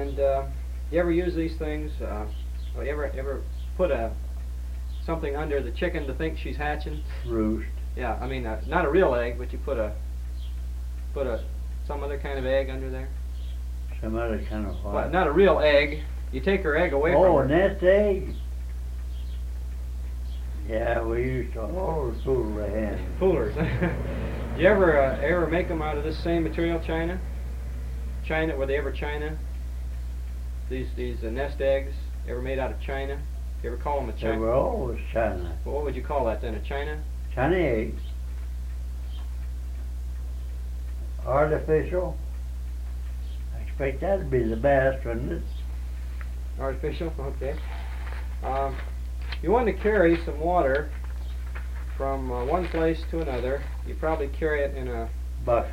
And you ever use these things? Or you ever put something under the chicken to think she's hatching? Roost. Yeah, I mean not a real egg, but you put some other kind of egg under there. Some other kind of what? Well, not a real egg. You take her egg away from her. Oh, a nest egg? Yeah, we used to always fool the hen. Foolers. You ever make them out of this same material, China? China, were they ever China? These nest eggs, ever made out of China? You ever call them a China? They were always China. Well, what would you call that then, a China? China eggs. Artificial. I expect that'd be the best, wouldn't it? Artificial, okay. You want to carry some water from one place to another. You probably carry it in a Bucket.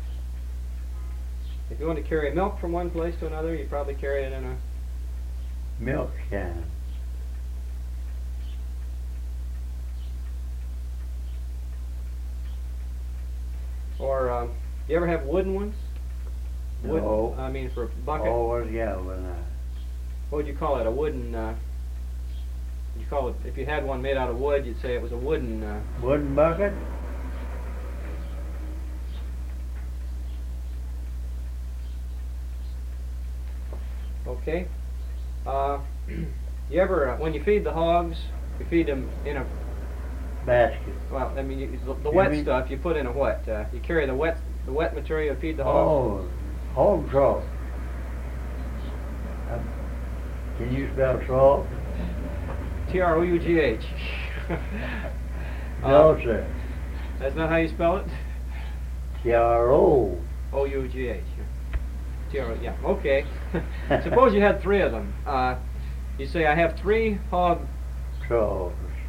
If you want to carry milk from one place to another, you probably carry it in a Milk can. Or you ever have wooden ones? No. I mean, for a bucket. Always, yeah, when What would you call it? A wooden. You call it, if you had one made out of wood, you'd say it was a wooden. wooden bucket? Okay. You ever, when you feed the hogs, you feed them in a. Basket. Well, I mean, the You wet mean- stuff you put in a what? You carry the wet material to feed the hogs. Oh, hog trough. Can you spell trough? Trough. No, sir. That's not how you spell it? T-R-O. Ough. Yeah, okay. Suppose you had three of them. You say, I have 3 hog Troughs.